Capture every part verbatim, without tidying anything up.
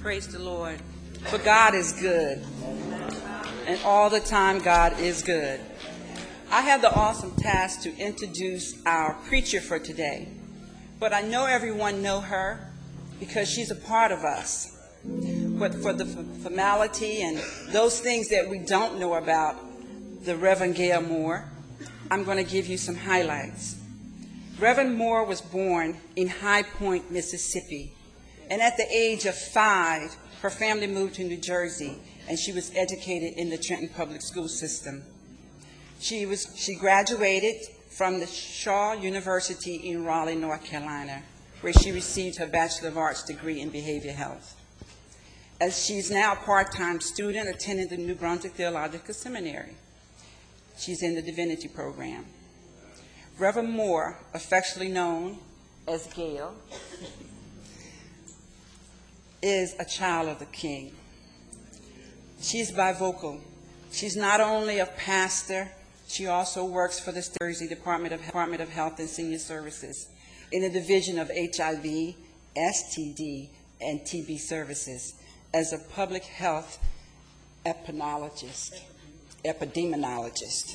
Praise the Lord. For God is good. And all the time God is good. I have the awesome task to introduce our preacher for today. But I know everyone know her because she's a part of us. But for the formality and those things that we don't know about the Reverend Gail Moore, I'm going to give you some highlights. Reverend Moore was born in High Point, Mississippi. And at the age of five, her family moved to New Jersey, and she was educated in the Trenton Public School System. She, was, she graduated from the Shaw University in Raleigh, North Carolina, where she received her Bachelor of Arts degree in Behavior Health. As she's now a part-time student attending the New Brunswick Theological Seminary. She's in the Divinity program. Reverend Moore, affectionately known as Gail, is a child of the King. She's bivocal. She's not only a pastor, she also works for the Jersey Department of, Department of Health and Senior Services in the Division of H I V, S T D, and T B services as a public health epidemiologist. Epidemiologist.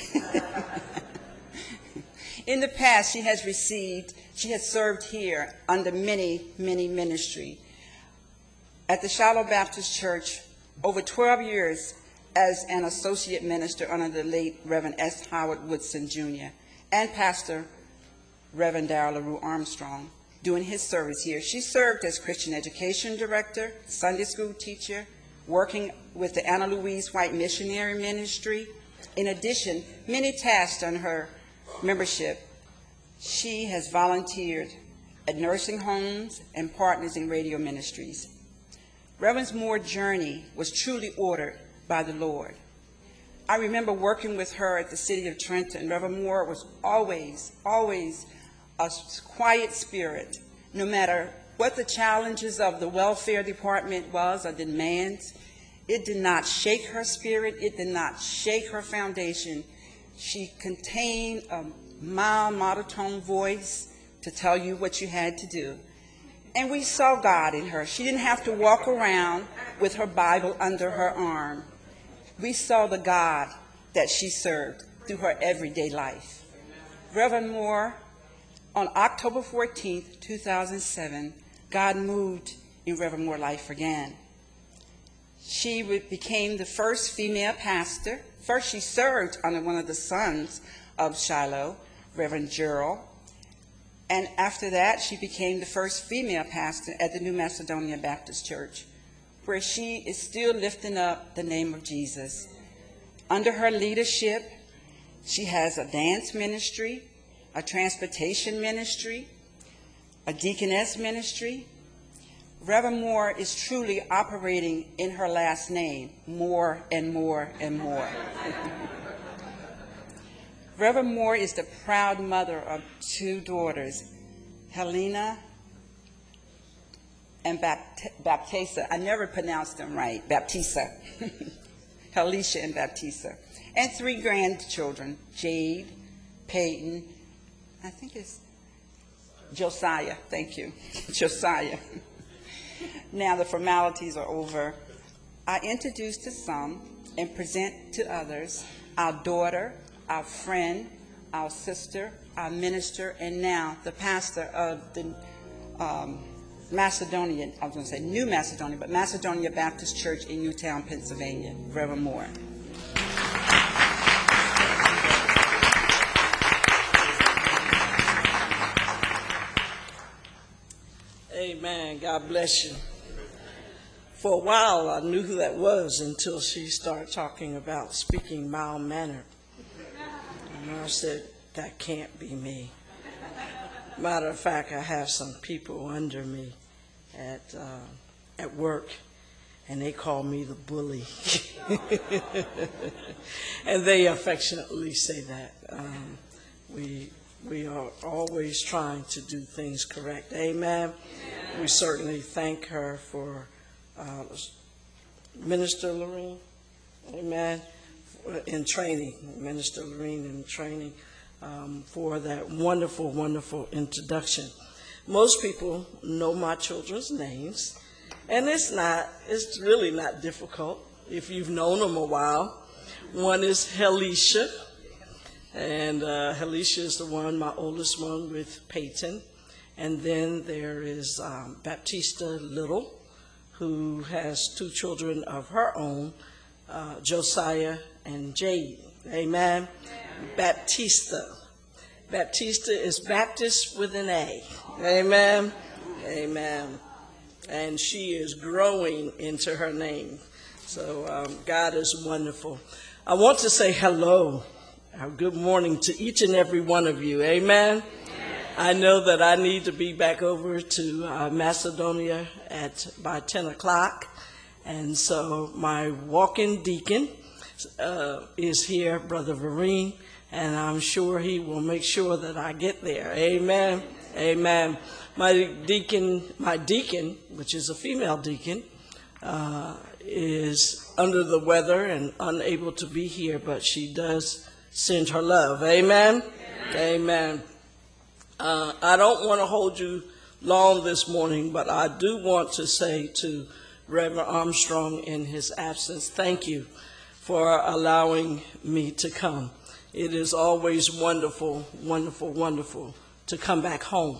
In the past, she has received, she has served here under many, many ministry. At the Shiloh Baptist Church, over twelve years as an associate minister under the late Reverend S. Howard Woodson, Junior, and Pastor Reverend Darrell LaRue Armstrong doing his service here. She served as Christian Education Director, Sunday School teacher, working with the Anna Louise White Missionary Ministry. In addition, many tasks on her membership. She has volunteered at nursing homes and partners in radio ministries. Reverend Moore's journey was truly ordered by the Lord. I remember working with her at the city of Trenton. Reverend Moore was always, always a quiet spirit, no matter what the challenges of the welfare department was or demands. It did not shake her spirit. It did not shake her foundation. She contained a mild, monotone voice to tell you what you had to do. And we saw God in her. She didn't have to walk around with her Bible under her arm. We saw the God that she served through her everyday life. Reverend Moore, on October fourteenth, two thousand seven, God moved in Reverend Moore's life again. She became the first female pastor. First, she served under one of the sons of Shiloh, Reverend Gerald. And after that, she became the first female pastor at the New Macedonia Baptist Church, where she is still lifting up the name of Jesus. Under her leadership, she has a dance ministry, a transportation ministry, a deaconess ministry. Reverend Moore is truly operating in her last name, more and more and more. Reverend Moore is the proud mother of two daughters, Helena and Bapt- Baptista. I never pronounced them right, Baptista. Helicia and Baptista. And three grandchildren, Jade, Peyton, I think it's Josiah, thank you, Josiah. Now the formalities are over. I introduce to some and present to others our daughter, our friend, our sister, our minister, and now the pastor of the um, Macedonian, I was going to say New Macedonia, but Macedonia Baptist Church in Newtown, Pennsylvania, Reverend Moore. Amen. God bless you. For a while, I knew who that was until she started talking about speaking mild-mannered. And I said, that can't be me. Matter of fact, I have some people under me at uh, at work, and they call me the bully. And they affectionately say that. Um, we we are always trying to do things correct. Amen. Amen. We certainly thank her for uh, Minister Lorene. Amen. In training, Minister Lorene in training, um, for that wonderful, wonderful introduction. Most people know my children's names, And it's not, it's really not difficult if you've known them a while. One is Helisha, and uh, Helisha is the one, my oldest one, with Peyton. And then there is um, Baptista Little, who has two children of her own, uh, Josiah and Jade. Amen. Baptista. Baptista is Baptist with an A. Amen. Amen. And she is growing into her name. So um, God is wonderful. I want to say hello, uh, good morning to each and every one of you. Amen. I know that I need to be back over to uh, Macedonia at by ten o'clock. And so my walk-in deacon uh, is here, Brother Vereen, and I'm sure he will make sure that I get there. Amen. Amen. My deacon, my deacon, which is a female deacon, uh, is under the weather and unable to be here, but she does send her love. Amen. Amen. Amen. Uh, I don't want to hold you long this morning, but I do want to say to Reverend Armstrong in his absence, thank you for allowing me to come. It is always wonderful, wonderful, wonderful to come back home.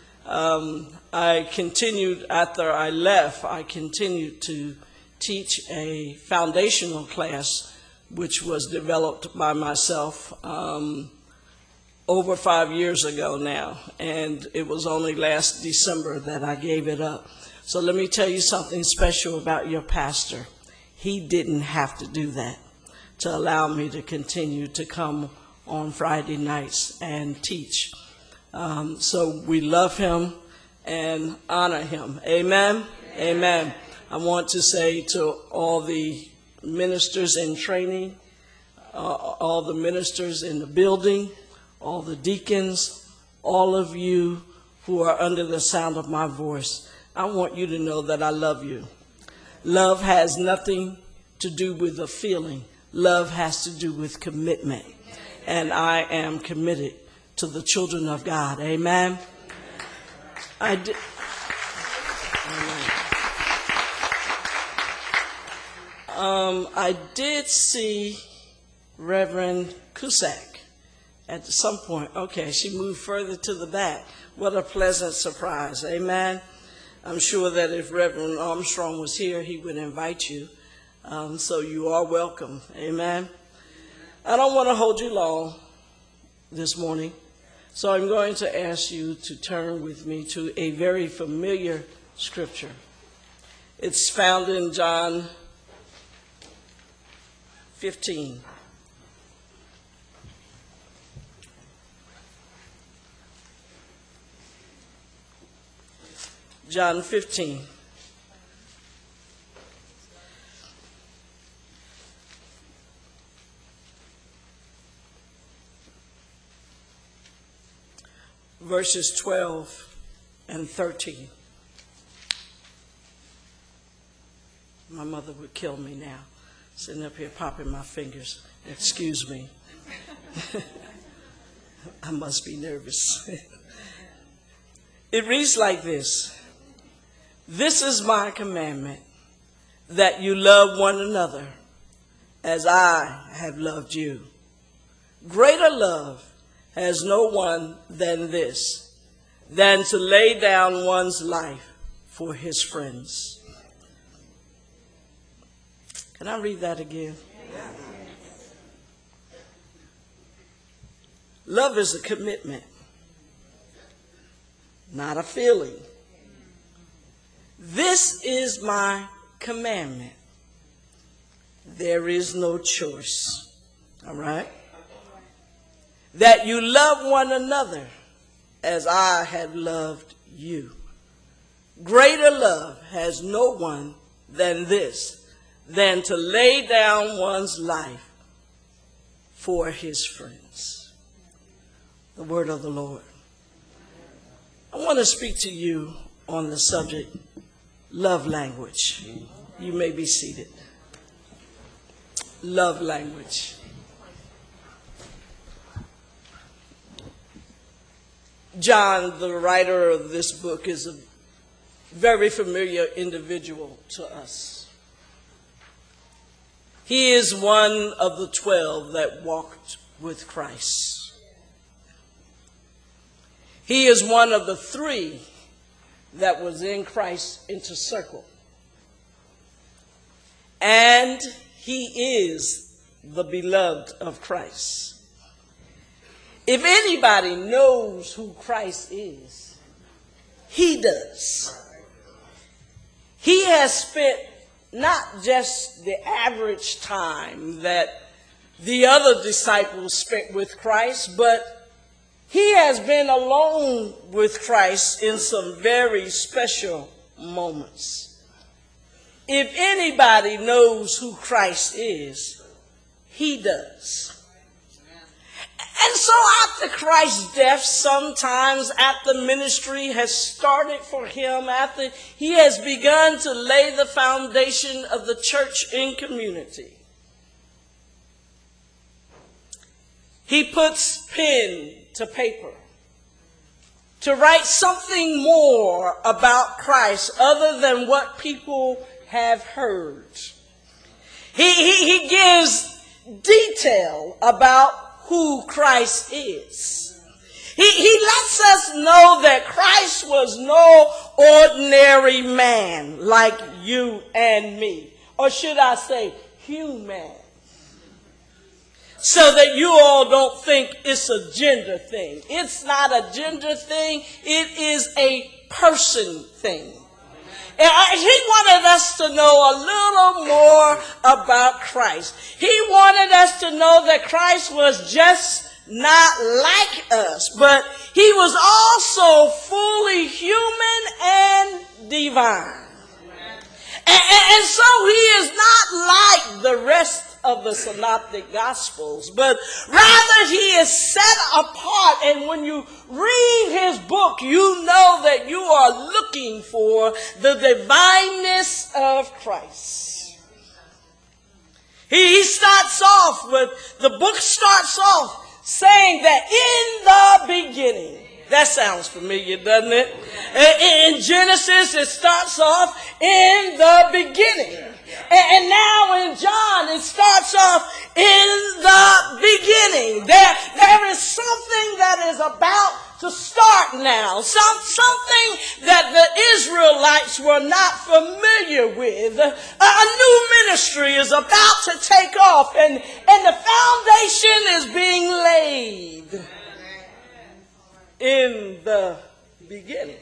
Um, I continued, after I left, I continued to teach a foundational class, which was developed by myself um, over five years ago now, and it was only last December that I gave it up. So let me tell you something special about your pastor. He didn't have to do that to allow me to continue to come on Friday nights and teach. Um, so we love him and honor him. Amen? Amen. I want to say to all the ministers in training, uh, all the ministers in the building, all the deacons, all of you who are under the sound of my voice, I want you to know that I love you. Love has nothing to do with a feeling. Love has to do with commitment. And I am committed to the children of God. Amen. I did. Um, I did see Reverend Cusack at some point. Okay, she moved further to the back. What a pleasant surprise. Amen. I'm sure that if Reverend Armstrong was here, he would invite you. Um, so you are welcome. Amen. I don't want to hold you long this morning. So I'm going to ask you to turn with me to a very familiar scripture. It's found in John fifteen. John fifteen. Verses twelve and thirteen. My mother would kill me now, sitting up here popping my fingers. Excuse me. I must be nervous. It reads like this. This is my commandment, that you love one another as I have loved you. Greater love has no one than this, than to lay down one's life for his friends. Can I read that again? Love is a commitment, not a feeling. This is my commandment. There is no choice. All right? That you love one another as I have loved you. Greater love has no one than this, than to lay down one's life for his friends. The word of the Lord. I want to speak to you on the subject, love language. You may be seated. Love language. John, the writer of this book, is a very familiar individual to us. He is one of the twelve that walked with Christ. He is one of the three that was in Christ's inner circle. And he is the beloved of Christ. If anybody knows who Christ is, he does. He has spent not just the average time that the other disciples spent with Christ, but he has been alone with Christ in some very special moments. If anybody knows who Christ is, he does. And so after Christ's death, sometimes after ministry has started for him, after he has begun to lay the foundation of the church in community, he puts pen to paper to write something more about Christ other than what people have heard. He, he, he gives detail about who Christ is. He, he lets us know that Christ was no ordinary man like you and me. Or should I say, human. So that you all don't think it's a gender thing. It's not a gender thing. It is a person thing. And he wanted us to know a little more about Christ. He wanted us to know that Christ was just not like us, but he was also fully human and divine. And, and, and so he is not like the rest of the synoptic gospels, but rather he is set apart, and when you read his book, you know that you are looking for the divineness of Christ. He, he starts off with, the book starts off saying that in the beginning. That sounds familiar, doesn't it? In Genesis, it starts off in the beginning. And now in John, it starts off in the beginning. There, there is something that is about to start now. Some, something that the Israelites were not familiar with. A, a new ministry is about to take off, and, and the foundation is being laid. In the beginning.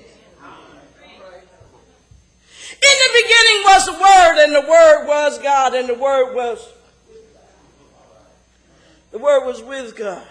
In the beginning was the Word, and the Word was God, and the Word was, the Word was with God.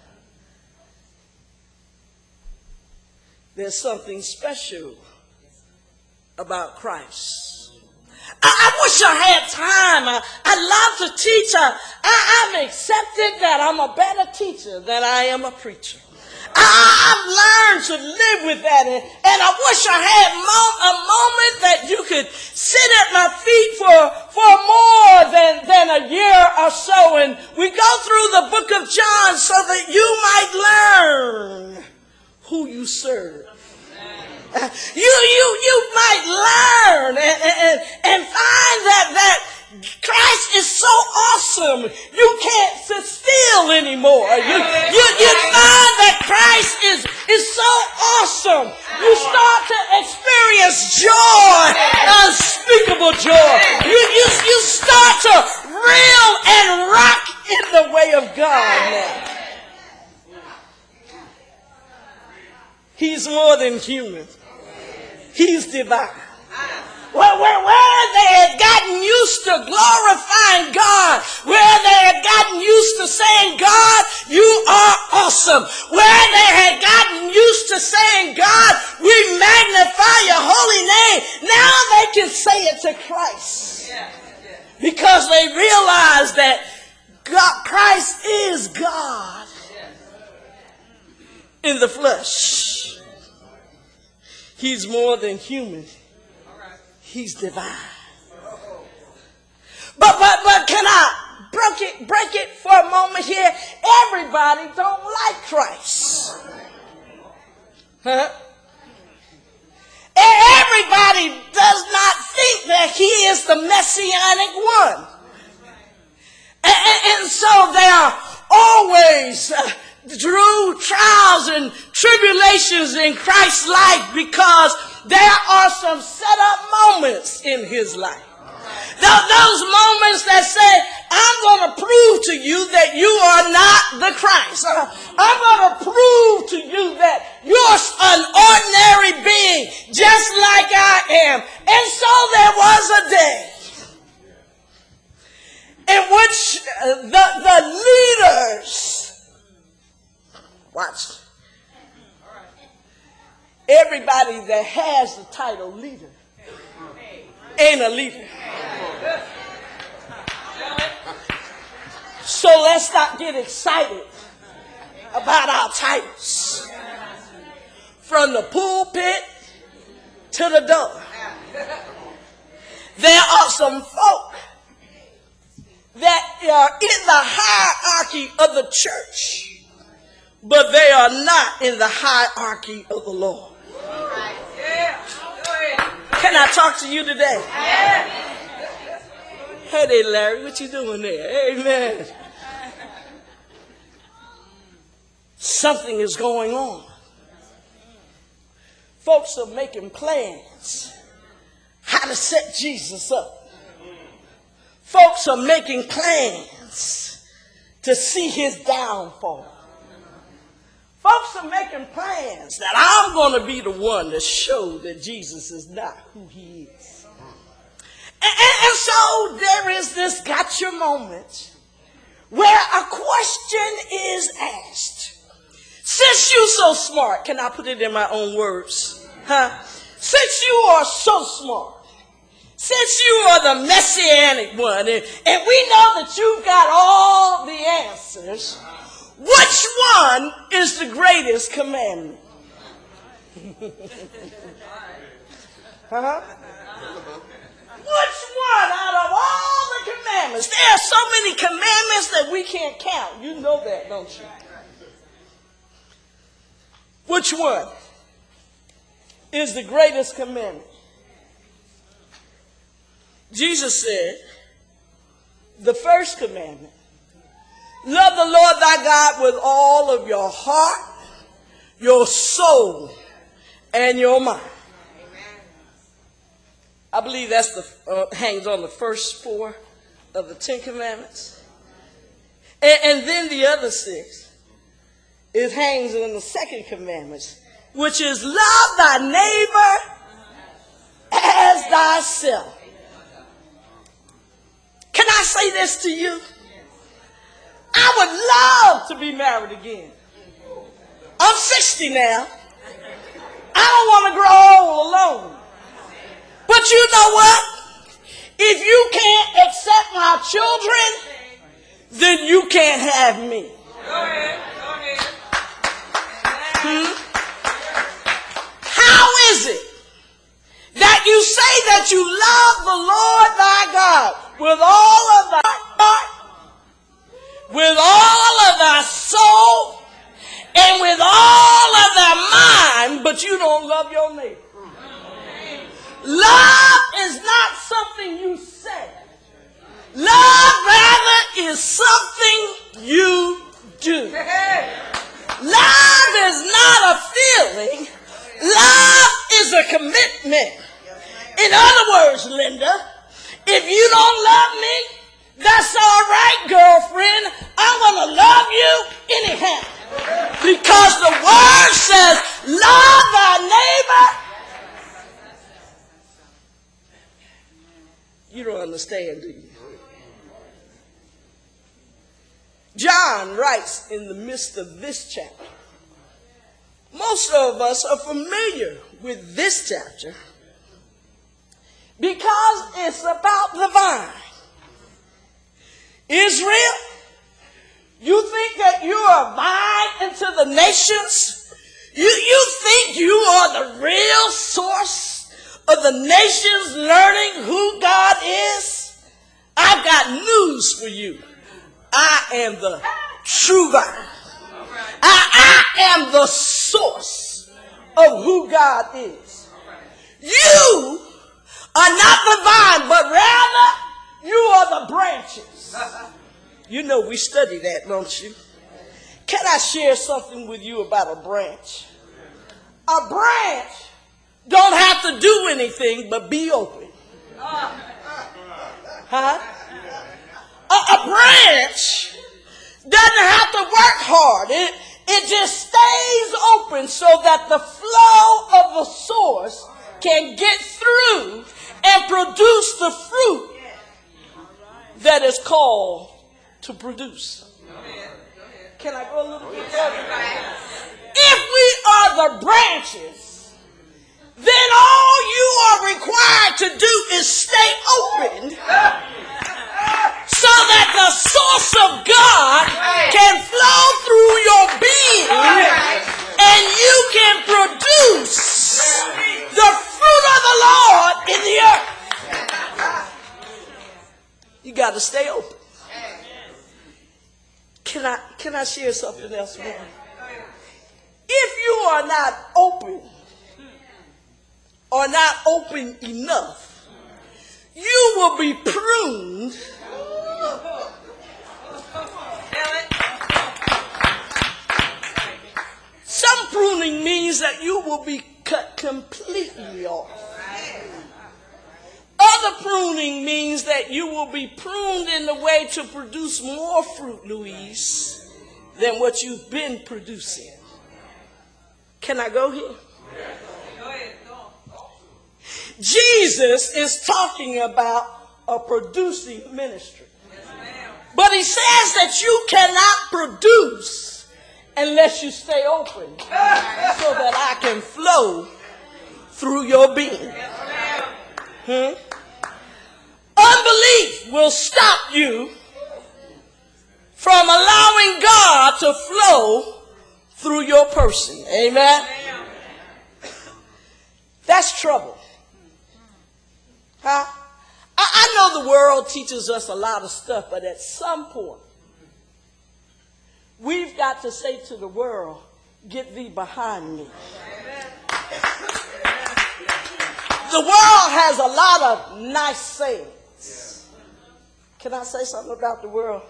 There's something special about Christ. I, I wish I had time. I, I love to teach. I, I, I've accepted that I'm a better teacher than I am a preacher. I've learned to live with that, and, and I wish I had mo- a moment that you could sit at my feet for, for more than, than a year or so, and we go through the book of John so that you might learn who you serve. Uh, you, you, you might learn and, and, and find that, that Christ is so awesome, you can't sit still anymore. You, you, you find that Christ is, is so awesome, you start to experience joy, unspeakable joy. You, you, you start to reel and rock in the way of God now. He's more than human. He's divine. Where, where, where they had gotten used to glorifying God, where they had gotten used to saying, God, you are awesome, where they had gotten used to saying, God, we magnify your holy name, now they can say it to Christ. Because they realize that God, Christ is God in the flesh. He's more than human. He's divine. But, but, but can I break it, break it for a moment here? Everybody don't like Christ. Huh? Everybody is the Messianic one. And, and, and so there are always uh, through trials and tribulations in Christ's life, because there are some set up moments in his life. Those moments that say, I'm going to prove to you that you are not the Christ. I'm going to prove to you that you're an ordinary being just like I am. And so there was a day in which the, the leaders, watch, everybody that has the title leader ain't a leader. So let's not get excited about our titles. From the pulpit to the door, there are some folk that are in the hierarchy of the church, but they are not in the hierarchy of the Lord. Can I talk to you today? Hey there, Larry, what you doing there? Amen. Something is going on. Folks are making plans how to set Jesus up. Folks are making plans to see his downfall. Folks are making plans that I'm going to be the one to show that Jesus is not who he is. And, and, and so there is this gotcha moment where a question is asked. Since you're so smart, can I put it in my own words? Huh? Since you are so smart, since you are the Messianic one, and, and we know that you've got all the answers, which one is the greatest commandment? Huh? Which one out of all the commandments? There are so many commandments that we can't count. You know that, don't you? Which one is the greatest commandment? Jesus said, the first commandment, love the Lord thy God with all of your heart, your soul, and your mind. I believe that's the uh, hangs on the first four of the Ten Commandments. And, and then the other six, it hangs on the second commandment, which is love thy neighbor as thyself. Can I say this to you? I would love to be married again. I'm sixty now. I don't want to grow old alone. But you know what? If you can't accept my children, then you can't have me. Go ahead. Go ahead. Hmm? How is it that you say that you love the Lord thy God with all of thy heart, with all of thy soul, and with all of thy mind, but you don't love your neighbor? Love is not something you say. Love, rather, is something you do. Love is not a feeling. Love is a commitment. In other words, Linda, if you don't love me, that's all right, girlfriend. I'm going to love you anyhow. Because the word says, love thy neighbor. You don't understand, do you? John writes in the midst of this chapter. Most of us are familiar with this chapter because it's about the vine. Israel, you think that you are a vine into the nations? You, you think you are the real source of the nations learning who God is? I've got news for you. I am the true vine. I, I am the source of who God is. You are not the vine, but rather are the branches. You know we study that, don't you? Can I share something with you about a branch? A branch don't have to do anything but be open. Huh? A, a branch doesn't have to work hard. It, it just stays open so that the flow of the source can get through and produce the fruit that is called to produce. Can I go a little bit further? If we are the branches, then all you are required to do is stay open so that the source of God can flow through your being and you can produce the fruit of the Lord in the earth. You got to stay open. Can I, can I share something else with you? If you are not open or not open enough, you will be pruned. Some pruning means that you will be cut completely off. Other pruning means that you will be pruned in the way to produce more fruit, Louise, than what you've been producing. Can I go here? Jesus is talking about a producing ministry. But he says that you cannot produce unless you stay open so that I can flow through your being. Hmm? Unbelief will stop you from allowing God to flow through your person. Amen? That's trouble. Huh? I, I know the world teaches us a lot of stuff, but at some point, we've got to say to the world, get thee behind me. The world has a lot of nice sayings. Can I say something about the world?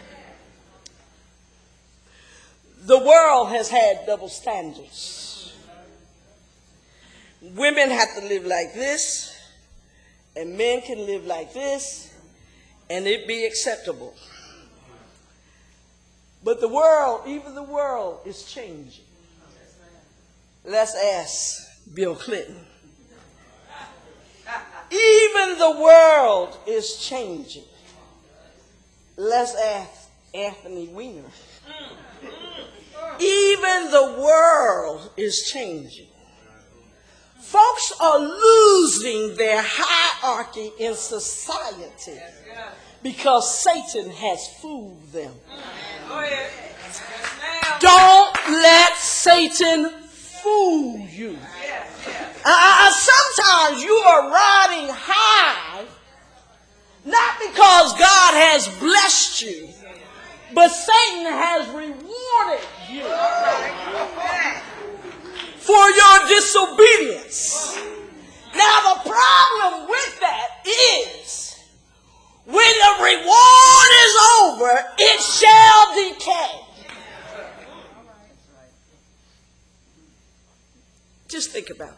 The world has had double standards. Women have to live like this, and men can live like this, and it be acceptable. But the world, even the world, is changing. Let's ask Bill Clinton. Even the world is changing. Let's ask Anthony Weiner. Even the world is changing. Folks are losing their hierarchy in society because Satan has fooled them. Don't let Satan fool you. Uh, sometimes you are riding high, not because God has blessed you, but Satan has rewarded you for your disobedience. Now the problem with that is, when the reward is over, it shall decay. Just think about it.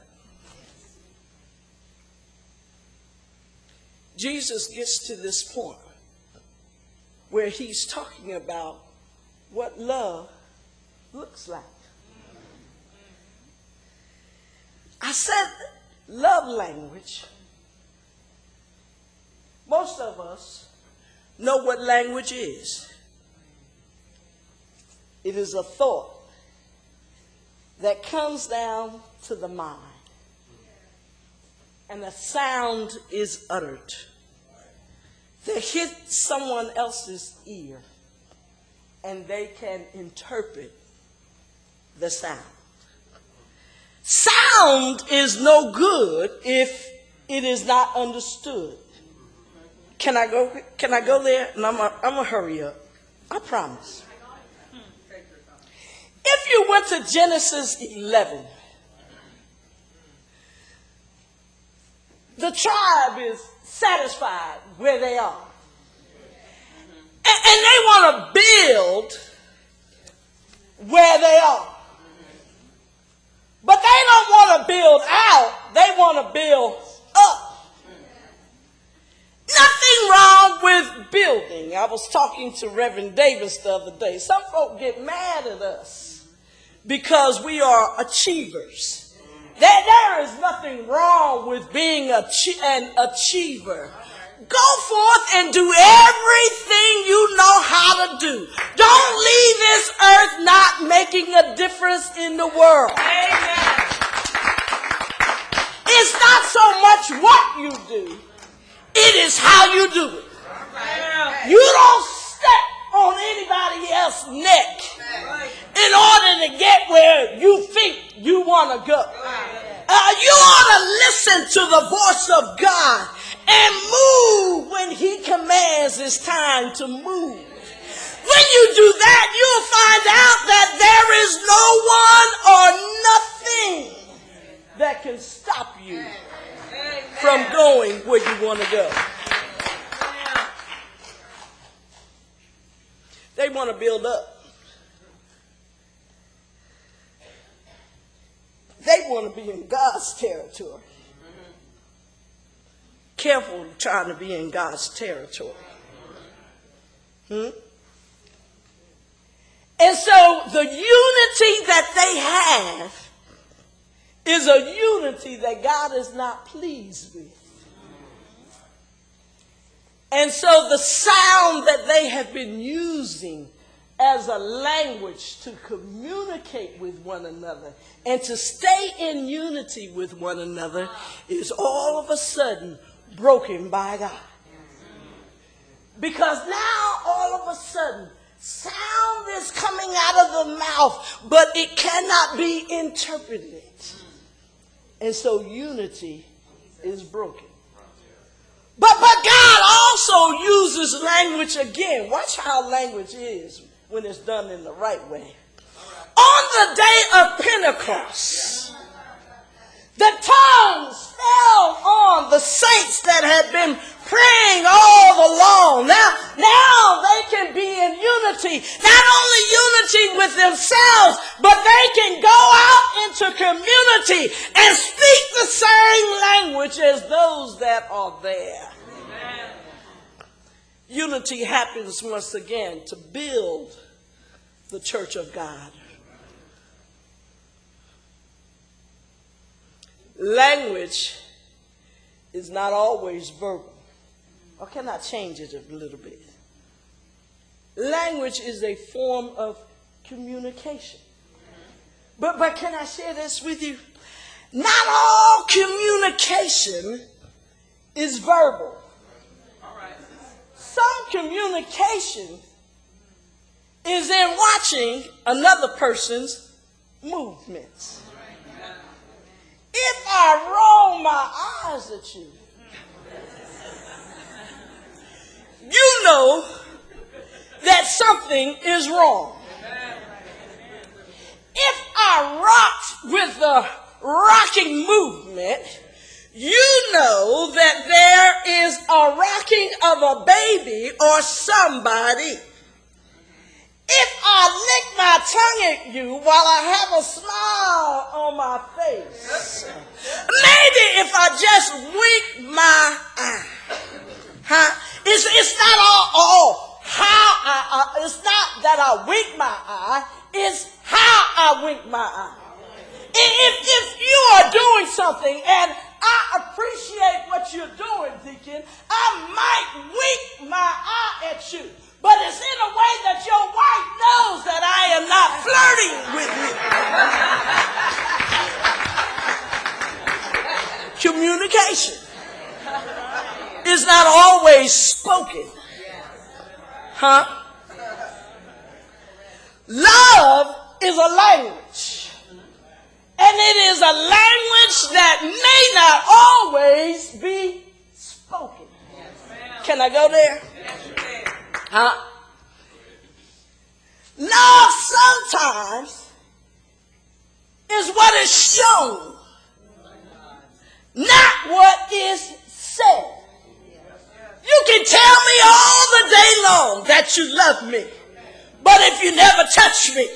Jesus gets to this point where he's talking about what love looks like. I said love language. Most of us know what language is. It is a thought that comes down to the mind, and the sound is uttered that hits someone else's ear, and they can interpret the sound. Sound is no good if it is not understood. Can I go? Can I go there? And I'm gonna I'm gonna hurry up. I promise. If you went to Genesis eleven, the tribe is satisfied where they are. And, and they want to build where they are. But they don't want to build out. They want to build up. Nothing wrong with building. I was talking to Reverend Davis the other day. Some folk get mad at us because we are achievers. There, there is nothing wrong with being a, an achiever. Go forth and do everything you know how to do. Don't leave this earth not making a difference in the world. Amen. It's not so much what you do. It is how you do it. You don't step on anybody else's neck in order to get where you think you want to go. Uh, you ought to listen to the voice of God and move when he commands it's time to move. When you do that, you'll find out that there is no one or nothing that can stop you from going where you want to go. They want to build up. They want to be in God's territory. Careful trying to be in God's territory. Hmm? And so the unity that they have is a unity that God is not pleased with. And so the sound that they have been using as a language to communicate with one another and to stay in unity with one another is all of a sudden broken by God. Because now all of a sudden sound is coming out of the mouth, but it cannot be interpreted. And so unity is broken. But, but God also uses language again. Watch how language is when it's done in the right way. On the day of Pentecost, the tongues fell on the saints that had been praying all along. Now, now they can be in unity. Not only unity with themselves, but they can go out into community and speak the same language as those that are there. Amen. Unity happens once again to build the church of God. Language is not always verbal. Or can I change it a little bit? Language is a form of communication. But, but can I share this with you? Not all communication is verbal. Some communication is in watching another person's movements. If I roll my eyes at you, you know that something is wrong. If I rocked with the rocking movement, you know that there is a rocking of a baby or somebody. If I lick my tongue at you while I have a smile on my face, maybe if I just wink my eye, huh? It's, it's not all, all how I, uh, it's not that I wink my eye, it's how I wink my eye. If, if you are doing something and I appreciate what you're doing, Deacon, I might wink my eye at you. But it's in a way that your wife knows that I am not flirting with you. Communication is not always spoken. Huh? Love is a language. And it is a language that may not always be spoken. Can I go there? Huh? Love sometimes is what is shown, not what is said. You can tell me all the day long long that you love me. But if you never touch me,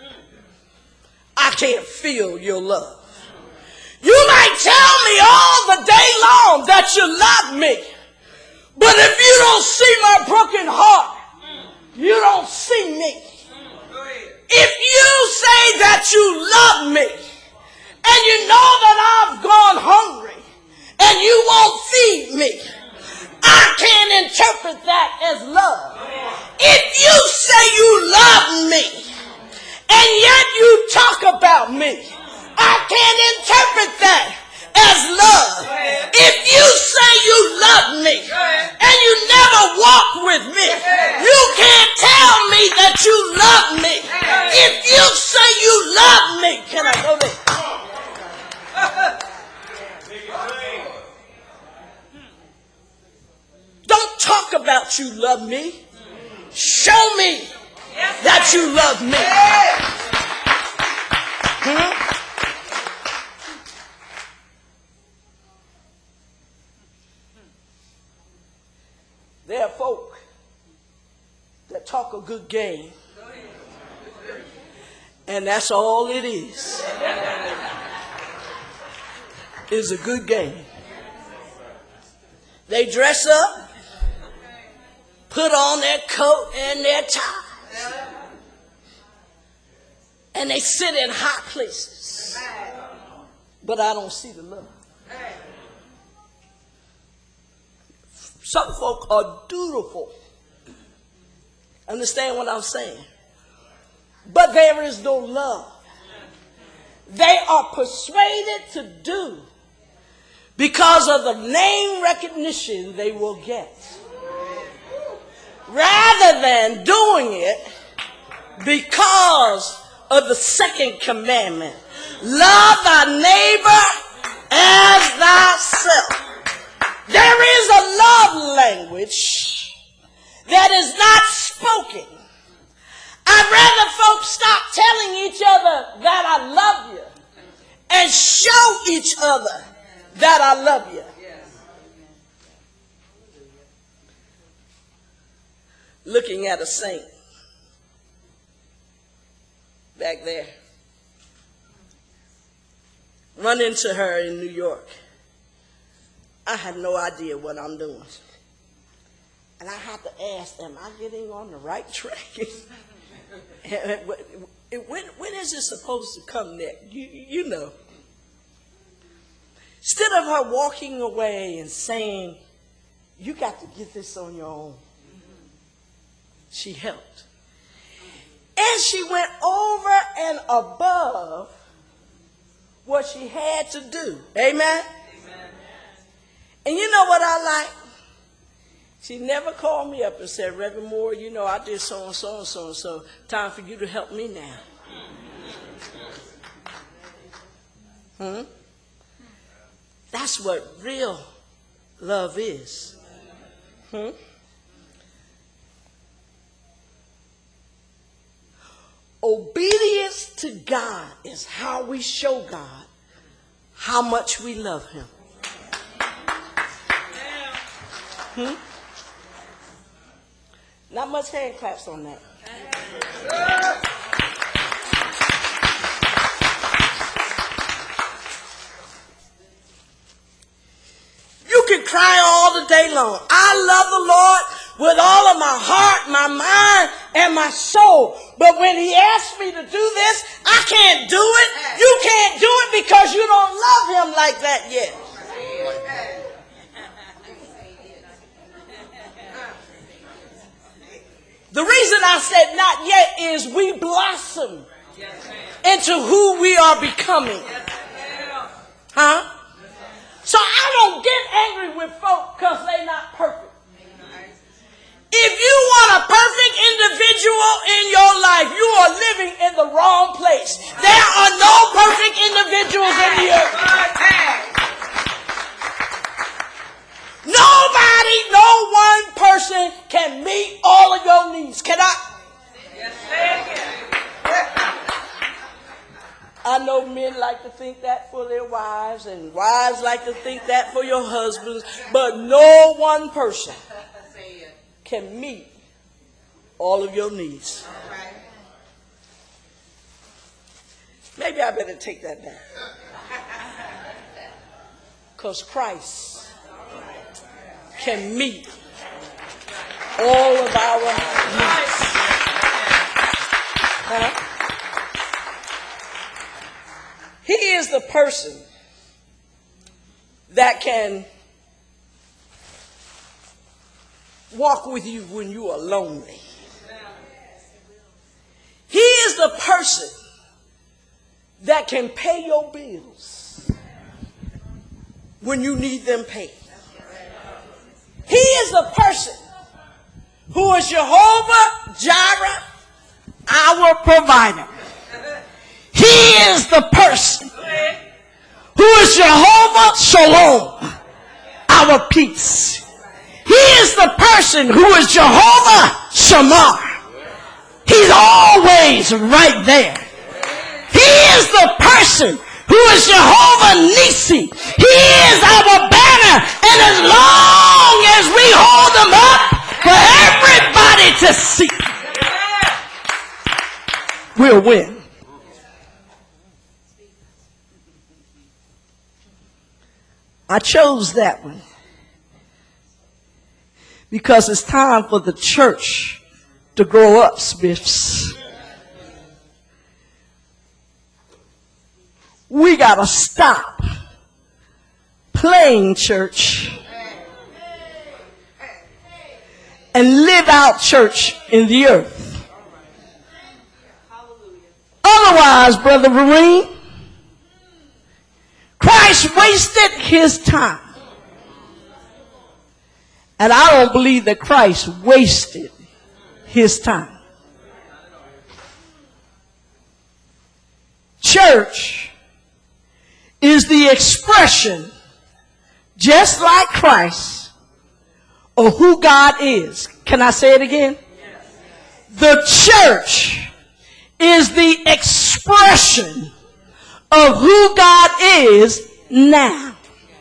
I can't feel your love. You might tell me all the day long that you love me, but if you don't see my broken heart, you don't see me. If you say that you love me, and you know that I've gone hungry, and you won't feed me, I can't interpret that as love. If you say you love me, and yet you talk about me, I can't interpret that as love. If you say you love me, and you never walk with me, you can't tell me that you love me. If you say you love me, can I go there? Don't talk about you love me. Show me that you love me. Hmm? There are folk that talk a good game, and that's all it is. Is a good game. They dress up, put on their coat and their ties, and they sit in high places. But I don't see the love. Some folk are dutiful. Understand what I'm saying? But there is no love. They are persuaded to do because of the name recognition they will get, rather than doing it because of the second commandment. Love thy neighbor as thyself. There is a love language that is not spoken. I'd rather folks stop telling each other that I love you and show each other that I love you. Looking at a saint back there. Run into her in New York. I had no idea what I'm doing. And I had to ask, am I getting on the right track? when, when is it supposed to come next? You, you know. Instead of her walking away and saying, you got to get this on your own, she helped. And she went over and above what she had to do. Amen? And you know what I like? She never called me up and said, Reverend Moore, you know, I did so and so and so and so. Time for you to help me now. Hmm? That's what real love is. Hmm? Obedience to God is how we show God how much we love him. Hmm? Not much hand claps on that. You can cry all the day long. I love the Lord with all of my heart, my mind, and my soul. But when he asks me to do this, I can't do it. You can't do it because you don't love him like that yet. The reason I said not yet is we blossom into who we are becoming. Huh? So I don't get angry with folk because they're not perfect. If you want a perfect individual in your life, you are living in the wrong place. There are no perfect individuals in the earth. Nobody, no one person can meet all of your needs. Can I? I know men like to think that for their wives, and wives like to think that for your husbands, but no one person can meet all of your needs. Maybe I better take that back. Because Christ can meet all of our needs. Huh? He is the person that can walk with you when you are lonely. He is the person that can pay your bills when you need them paid. He is the person who is Jehovah Jireh, our provider. He is the person who is Jehovah Shalom, our peace. He is the person who is Jehovah Shammah. He's always right there. He is the person who is Jehovah Nisi. He is our banner. And as long as we hold him up for everybody to see, we'll win. I chose that one because it's time for the church to grow up, Smiths. We got to stop playing church and live out church in the earth. Otherwise, Brother Vereen, Christ wasted his time. And I don't believe that Christ wasted his time. Church is the expression, just like Christ, of who God is. Can I say it again? The church is the expression of who God is now.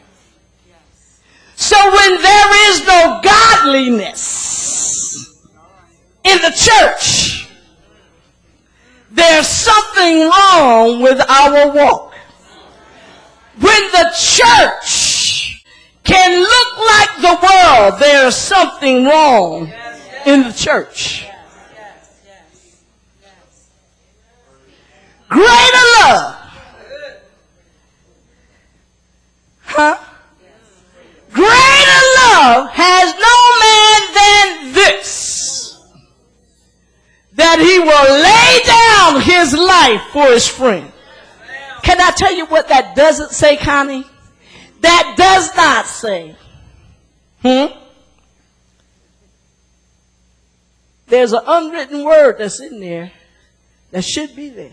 So when there is no godliness in the church, there's something wrong with our walk. When the church can look like the world, there's something wrong in the church. Greater love. Huh? Greater love has no man than this, that he will lay down his life for his friend. Can I tell you what that doesn't say, Connie? That does not say, hmm? There's an unwritten word that's in there that should be there.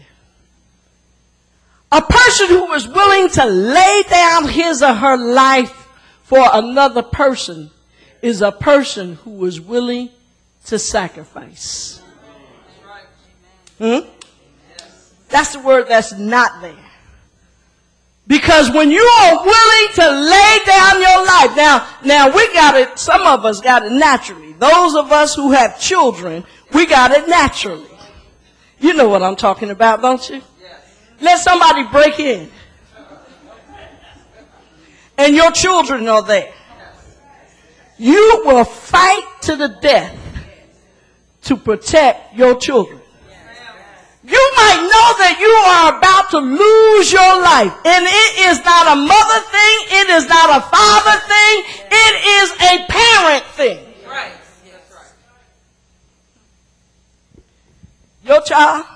A person who is willing to lay down his or her life for another person is a person who is willing to sacrifice. Hmm? That's the word that's not there. Because when you are willing to lay down your life, now, now we got it, some of us got it naturally. Those of us who have children, we got it naturally. You know what I'm talking about, don't you? Let somebody break in. And your children are there. You will fight to the death to protect your children. You might know that you are about to lose your life. And it is not a mother thing. It is not a father thing. It is a parent thing. Right. That's right. Your child,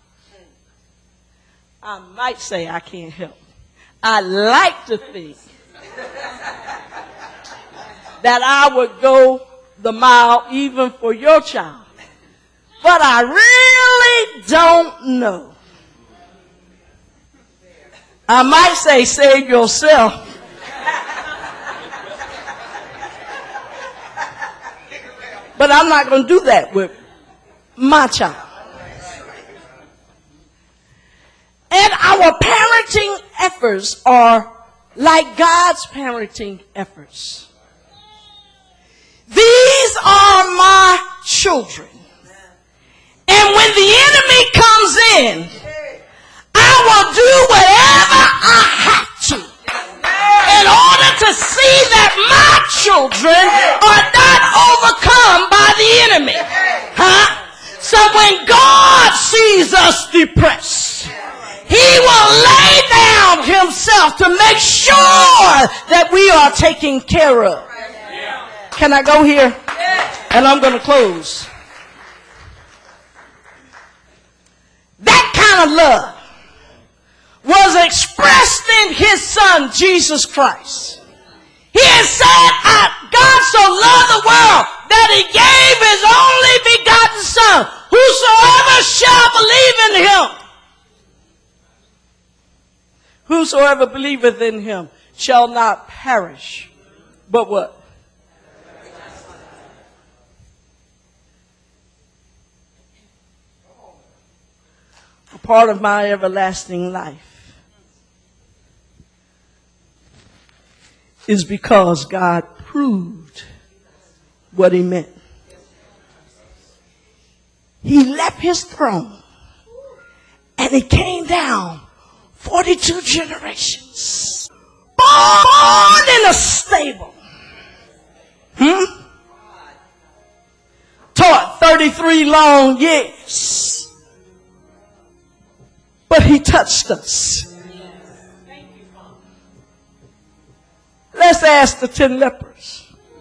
I might say I can't help. I like to think that I would go the mile even for your child. But I really don't know. I might say save yourself. But I'm not going to do that with my child. And our parenting efforts are like God's parenting efforts. These are my children. And when the enemy comes in, I will do whatever I have to in order to see that my children are not overcome by the enemy. Huh? So when God sees us depressed, he will lay down himself to make sure that we are taken care of. Can I go here? And I'm going to close. That kind of love was expressed in his son, Jesus Christ. He has said, God so loved the world that he gave his only begotten son. Whosoever shall believe in him, whosoever believeth in him shall not perish, but what? A part of my everlasting life is because God proved what he meant. He left his throne and he came down forty-two generations, born in a stable, hmm? Taught thirty-three long years, but he touched us. Let's ask the ten lepers.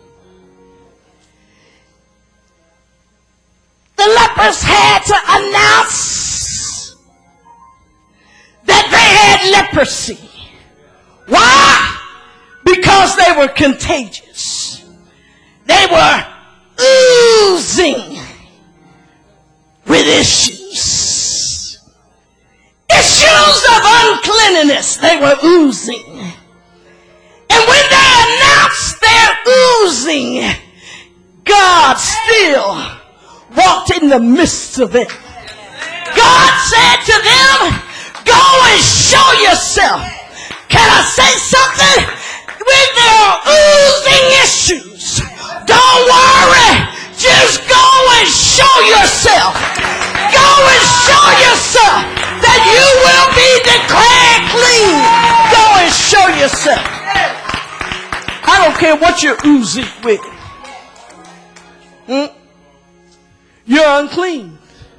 The lepers had to announce that they had leprosy. Why? Because they were contagious. They were oozing with issues. Issues of uncleanliness. They were oozing. And when they announced their oozing, God still walked in the midst of it. God said to them, go and show yourself. Can I say something? When there are oozing issues, don't worry. Just go and show yourself. Go and show yourself that you will be declared clean. Go and show yourself. I don't care what you're oozing with. Hmm? You're unclean.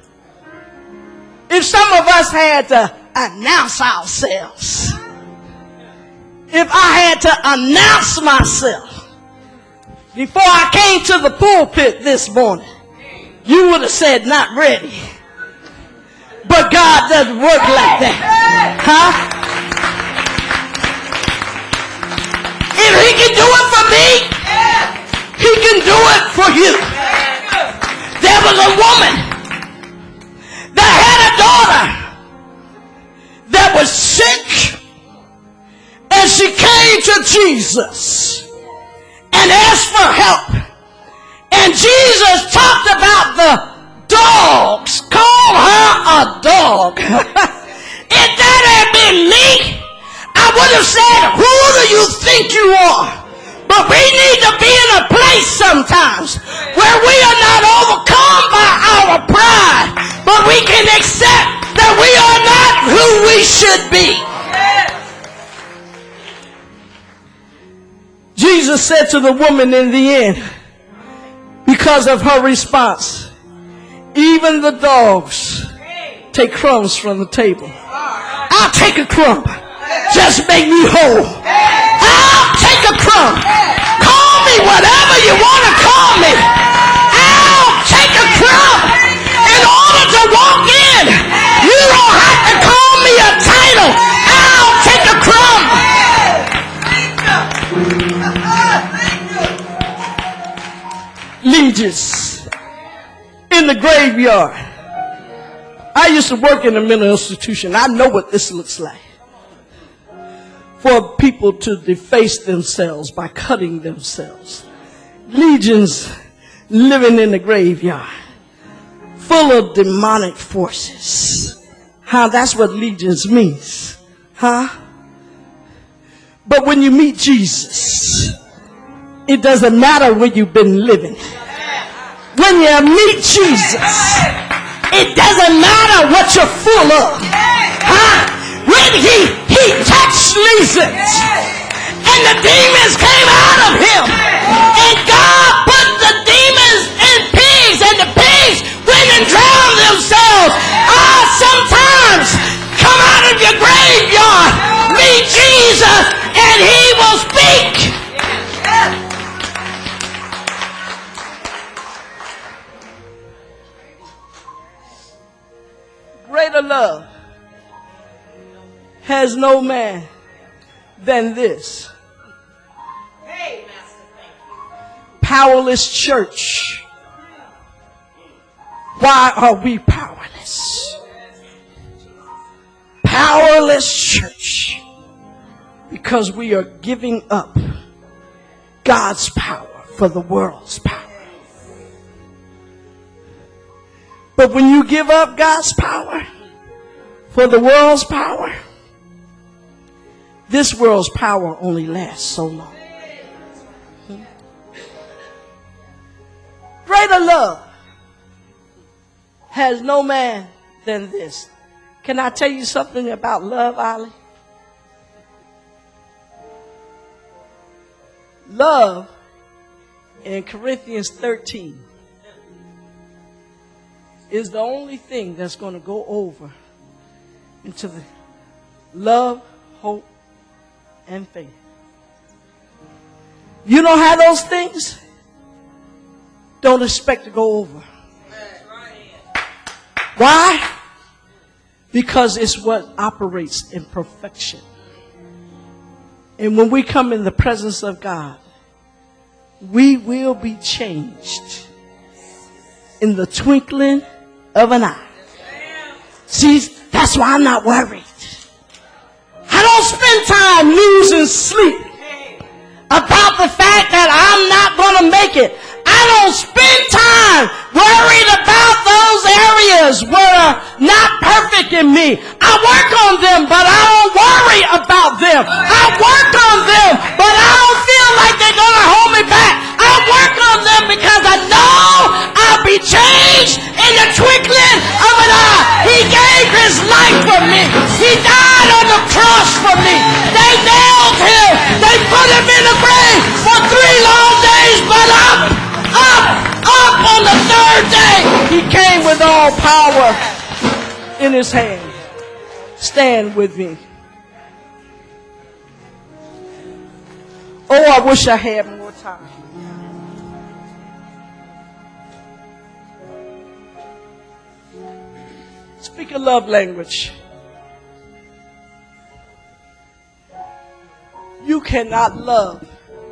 If some of us had to announce ourselves, if I had to announce myself before I came to the pulpit this morning, you would have said not ready. But God doesn't work like that. Huh? If he can do it for me, he can do it for you. There was a woman that had a daughter that was sick, and she came to Jesus and asked for help. And Jesus talked about the dogs. Call her a dog. If that had been me, I would have said, who do you think you are? But we need to be in a place sometimes where we are not overcome by our pride, but we can accept that we are not who we should be. Jesus said to the woman in the end, because of her response, even the dogs take crumbs from the table. I'll take a crumb. Just make me whole. I'll take a crumb. Call me whatever you want to call me. I'll take a crumb. In order to walk in, you don't have to call me a title. I'll take a crumb. Legions in the graveyard. I used to work in a mental institution. I know what this looks like. For people to deface themselves by cutting themselves. Legions living in the graveyard, full of demonic forces. Huh? That's what legions means. Huh? But when you meet Jesus, it doesn't matter where you've been living. When you meet Jesus, It doesn't matter what you're full of. Huh? When he, he touched Jesus and the demons came out of him, and God put the demons in pigs, and the pigs went and drowned themselves. Ah, sometimes come out of your graveyard, meet Jesus, and he will speak. Greater love has no man than this. Powerless church. Why are we powerless? Powerless church. Because we are giving up God's power for the world's power. But when you give up God's power for the world's power, this world's power only lasts so long. Hmm? Greater love has no man than this. Can I tell you something about love, Ali? Love in Corinthians thirteen is the only thing that's going to go over into the love, hope, and faith. You don't have those things? Don't expect to go over. Why? Because it's what operates in perfection. And when we come in the presence of God, we will be changed in the twinkling of an eye. See, that's why I'm not worried. I don't spend time losing sleep about the fact that I'm not going to make it. I don't spend time worried about those areas where are not perfect in me. I work on them, but I don't worry about them. I work on them, but I don't feel like they're going to hold me back. I work on them because I know I'll be changed in the twinkling of an eye. He gave his life for me. He died on the cross for me. They nailed him. They put him in the grave for three long days, but up, up, up on the third day, he came with all power in his hand. Stand with me. Oh, I wish I had more time. Speak a love language. You cannot love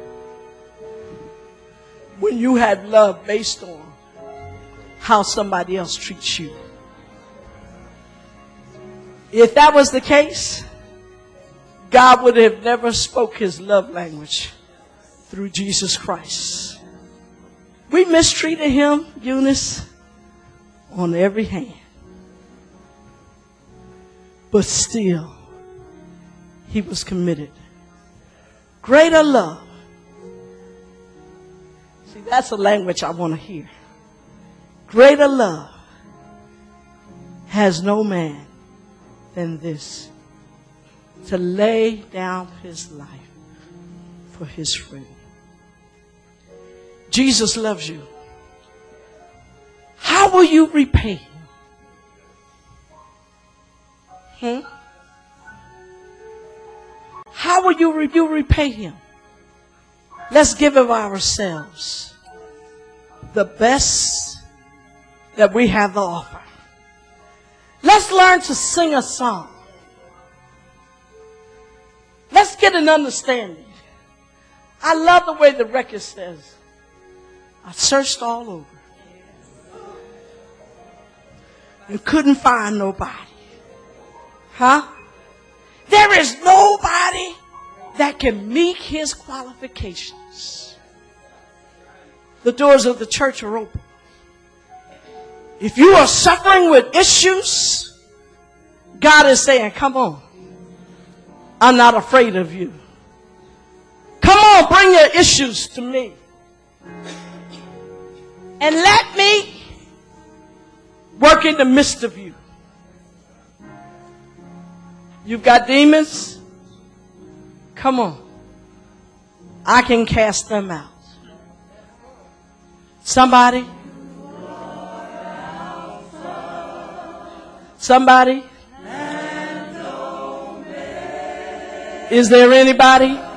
when you have love based on how somebody else treats you. If that was the case, God would have never spoke his love language through Jesus Christ. We mistreated him, Eunice, on every hand. But still, he was committed. Greater love. See, that's a language I want to hear. Greater love has no man than this, to lay down his life for his friend. Jesus loves you. How will you repay him? Hmm? How will you, re- you repay him? Let's give of ourselves the best that we have to offer. Let's learn to sing a song. Let's get an understanding. I love the way the record says, I searched all over and couldn't find nobody. Huh? There is nobody that can meet his qualifications. The doors of the church are open. If you are suffering with issues, God is saying, come on. I'm not afraid of you. Come on, bring your issues to me. And let me work in the midst of you. You've got demons? Come on. I can cast them out. Somebody? Somebody? Is there anybody?